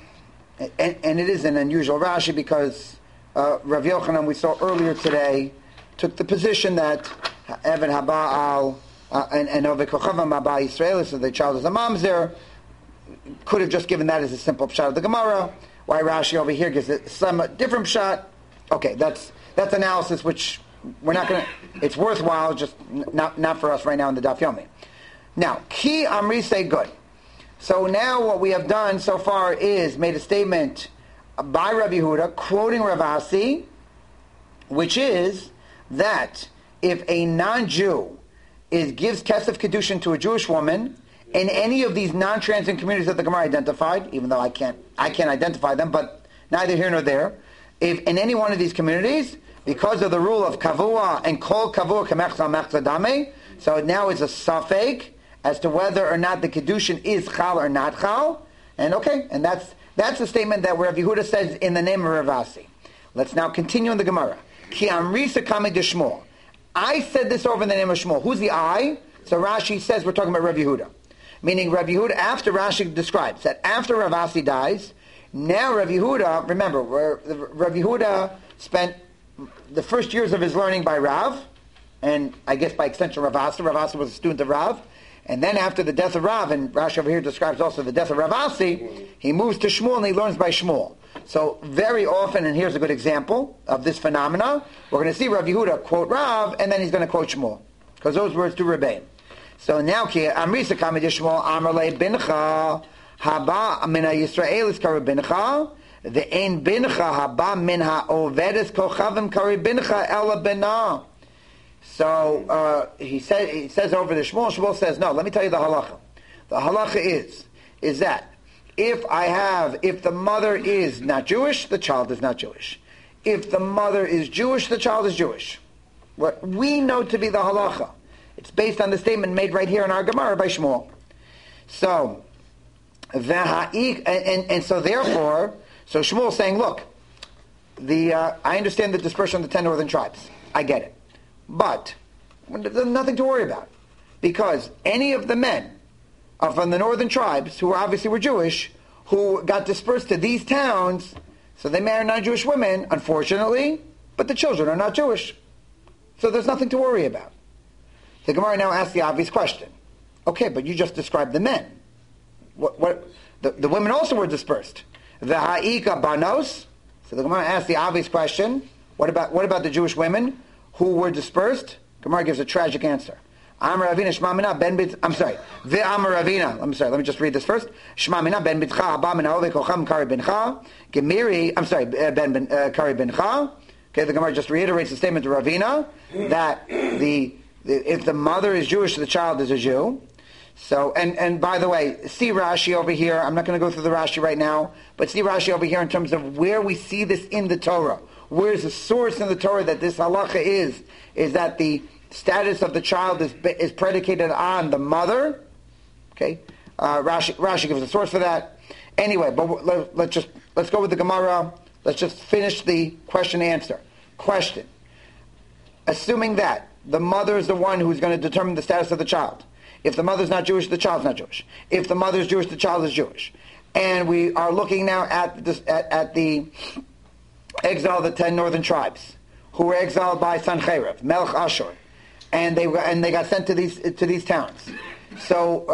it is an unusual Rashi because Rav Yochanan, we saw earlier today, took the position that Evan Haba'al and Ovek Kochavam Haba Yisrael, so the child is a mamzer, could have just given that as a simple pshat of the Gemara. Why Rashi over here gives it some different pshat. Okay, that's analysis which we're not going to... It's worthwhile, just not for us right now in the Daf Yomi. Now, Ki Amri say good. So now what we have done so far is made a statement by Rabbi Yehuda, quoting Rav Asi, which is that if a non-Jew gives Kesef Kedushin to a Jewish woman in any of these non-transient communities that the Gemara identified, even though I can't identify them, but neither here nor there, if in any one of these communities, because of the rule of Kavua and Kol Kavua Kamechza Mechza Dame, so now it's a safek as to whether or not the Kedushin is Chal or not Chal, and that's the statement that Rav Yehuda says in the name of Rav Asi. Let's now continue in the Gemara. Ki Amrisa Kame de Shmuel. I said this over in the name of Shmuel. Who's the I? So Rashi says we're talking about Rav Yehuda. Meaning Rav Yehuda, after Rashi describes that after Rav Asi dies, now Rav Yehuda, remember, Rav Yehuda spent the first years of his learning by Rav, and I guess by extension Rav Asi. Rav Asi was a student of Rav. And then after the death of Rav, and Rashi over here describes also the death of Rav Asi, he moves to Shmuel and he learns by Shmuel. So very often, and here's a good example of this phenomena, we're going to see Rav Yehuda quote Rav, and then he's going to quote Shmuel. Because those words do Rebbein. So now, Amrisa Kamid Shmuel, Amrle Bincha, Haba Mina Yisrael is Kari Bincha, the Ein Bincha Haba Minha Ovedes Kochavim Kari Bincha Ela Binah. So he says over the Shmuel says, no, let me tell you the halacha. The halacha is that if the mother is not Jewish, the child is not Jewish. If the mother is Jewish, the child is Jewish. What we know to be the halacha. It's based on the statement made right here in our Gemara by Shmuel. So, and so therefore, so Shmuel saying, look, I understand the dispersion of the 10 northern tribes. I get it. But there's nothing to worry about. Because any of the men from the northern tribes, who obviously were Jewish, who got dispersed to these towns, so they married non-Jewish women, unfortunately, but the children are not Jewish. So there's nothing to worry about. The Gemara now asks the obvious question. Okay, but you just described the men. The women also were dispersed. The ha'ika banos. So the Gemara asks the obvious question. What about the Jewish women who were dispersed? Gemara gives a tragic answer. Amar Ravina Shmamina ben Bit. I'm sorry. Amar Ravina. Let me just read this first. Shmamina ben Bitcha Abba min Haove Kocham Kari Bencha Gemiri. I'm sorry. Ben Kari Bencha. Okay, the Gemara just reiterates the statement of Ravina that if the mother is Jewish, the child is a Jew. So, and by the way, see Rashi over here. I'm not going to go through the Rashi right now, but see Rashi over here in terms of where we see this in the Torah. Where's the source in the Torah that this halacha is that the status of the child is predicated on the mother. Okay, Rashi gives a source for that. Anyway, but let's go with the Gemara. Let's just finish the question answer. Question: assuming that the mother is the one who's going to determine the status of the child. If the mother's not Jewish, the child's not Jewish. If the mother's Jewish, the child is Jewish. And we are looking now at the exile of the 10 northern tribes, who were exiled by Sancheriv, Melech Ashur, and they got sent to these towns. So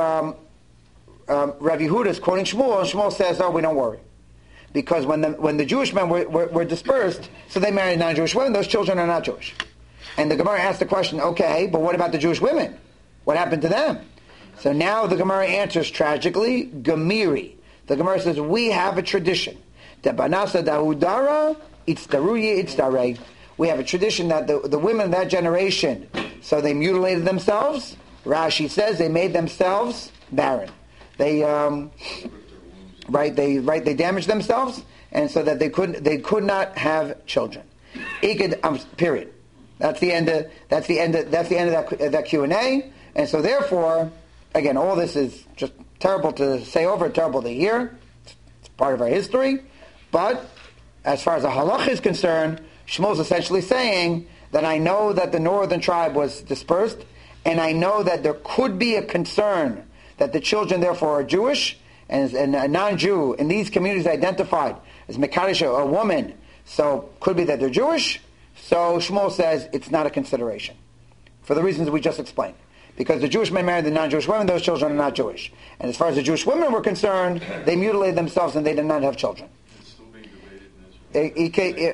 Rav Yehuda is quoting Shmuel, and Shmuel says, "Oh, we don't worry, because when the Jewish men were dispersed, so they married non-Jewish women. Those children are not Jewish." And the Gemara asked the question, "Okay, but what about the Jewish women? What happened to them?" So now the Gemara answers tragically, Gemiri. The Gemara says, we have a tradition. Debanasa Dahudara, Itzdaruye Itzdare. We have a tradition that the women of that generation, so they mutilated themselves. Rashi says they made themselves barren. They damaged themselves, and so that they could not have children. Period. That's the end of that Q&A. And so therefore, again, all this is just terrible to say over, terrible to hear. It's part of our history. But as far as the halach is concerned, Shmuel is essentially saying that I know that the northern tribe was dispersed, and I know that there could be a concern that the children therefore are Jewish, and a non-Jew in these communities identified as Mekadosh, a woman, so could be that they're Jewish. So Shmuel says it's not a consideration, for the reasons we just explained. Because the Jewish men married the non-Jewish women, those children are not Jewish. And as far as the Jewish women were concerned, they mutilated themselves and they did not have children. It's still being debated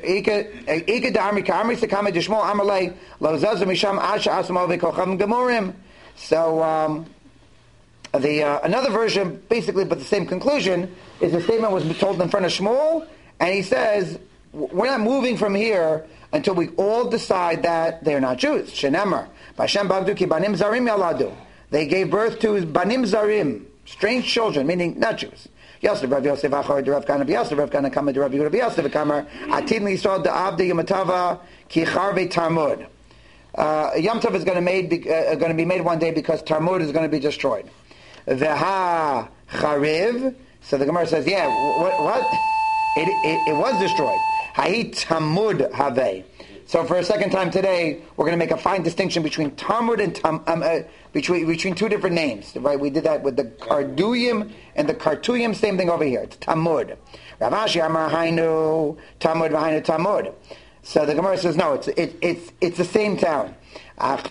in Israel. So another version, basically, but the same conclusion, is the statement was told in front of Shmuel, and he says, we're not moving from here until we all decide that they're not Jews. Shenemar. Bashem Bagdu ki banim zarim yaladu. They gave birth to banim zarim, strange children, meaning not Jews. Yosef Rav Yosef Achar Rav Kana Yosef Rav Kana Kama Rav Yehuda Yosef Kamar Atin Lisod the Abdi Yamatava Ki Charve Talmud. Yom Tov is going to be made one day because Talmud is going to be destroyed. Veha Chariv. So the Gemara says, yeah, what? It was destroyed. Ha'i Talmud Havei. So for a second time today, we're going to make a fine distinction between Talmud and between two different names. Right? We did that with the Karduyim and the Kartuyim. Same thing over here. It's Talmud. Rav Ashi Amar Hainu Talmud v'Hainu Talmud. So the Gemara says no. It's the same town. But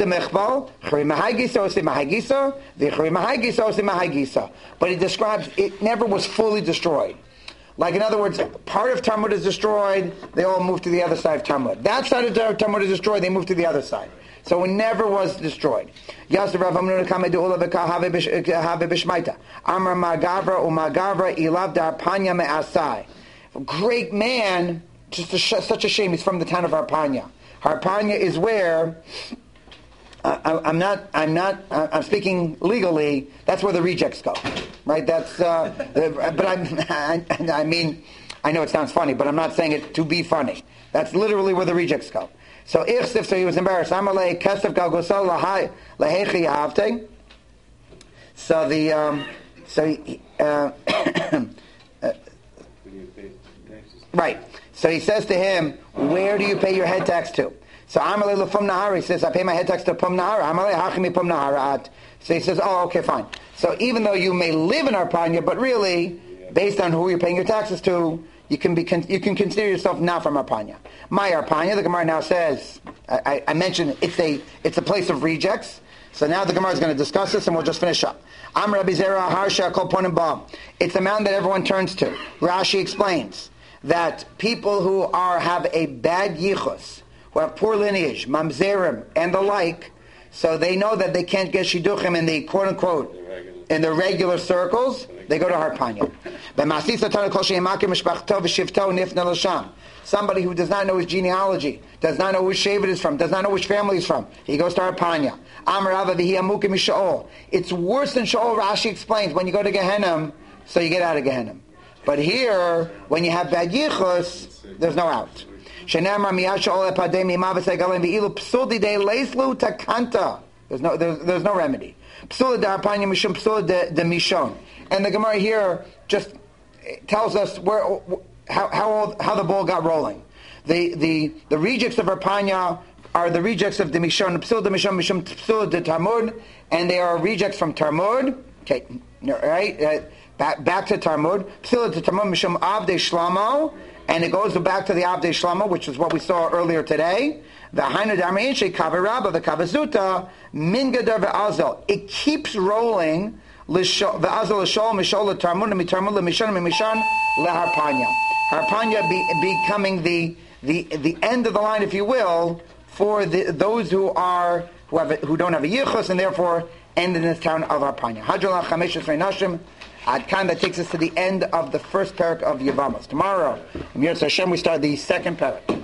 it describes it never was fully destroyed. Like, in other words, part of Talmud is destroyed, they all move to the other side of Talmud. That side of Talmud is destroyed, they move to the other side. So it never was destroyed. Amar Magavra Umagavra Ilav Darpanya Me'asai. Great man, such a shame, he's from the town of Harpanya. Harpanya is where... I'm speaking legally. That's where the rejects go, right? That's. But I mean, I know it sounds funny, but I'm not saying it to be funny. That's literally where the rejects go. So Ichsif, so he was embarrassed. Amalei Kesef Galgosel Lahai Lehechi Yahavte. So right. So he says to him, where do you pay your head tax to? So Amalei Lefum Nahara, he says, I pay my head tax to Pum Nahara. Amalei Hachimi Pum Naharat. So he says, oh, okay, fine. So even though you may live in Arpanya, but really, based on who you're paying your taxes to, you can consider yourself not from Arpanya. My Arpanya, the Gemara now says, I mentioned it's a place of rejects. So now the Gemara is going to discuss this, and we'll just finish up. Am Rabbi Zera Harsha Kol Ponim Ba. It's a mountain that everyone turns to. Rashi explains that people who have a bad yichus, who have poor lineage, mamzerim, and the like, so they know that they can't get shidduchim in the quote-unquote, in the regular circles, they go to Harpanya. Somebody who does not know his genealogy, does not know which Shevet is from, does not know which family is from, he goes to Harpanya. It's worse than Shaol, Rashi explains, when you go to Gehenna, so you get out of Gehenna. But here, when you have bad yichus, there's no out. There's no remedy. And the Gemara here just tells us how the ball got rolling. The rejects of Arpanya are the rejects of the Mishon, Psul de Mishon, Mishon Psul de Talmud, and they are rejects from Talmud. Okay, right? Back to Talmud. Psul de Talmud, Mishon Avdei Shlomo, and it goes back to the Avdei Shlomo, which is what we saw earlier today. The Hainu Darmein Shei Kavarabba, the Kavazuta, Min Gadar ve'Azal. It keeps rolling. Ve'Azal l'Shol, Mishol l'Tarmud, Mitarmud l'Mishon, Mishon l'Harpanya. Harpanya becoming the end of the line, if you will, for those who don't have a yichus and therefore end in this town of Harpanya. Hadrolach Chameshes Reinashim. Adkan, that takes us to the end of the first parak of Yevamos. Tomorrow, in Yirtzeh Hashem, we start the second parak.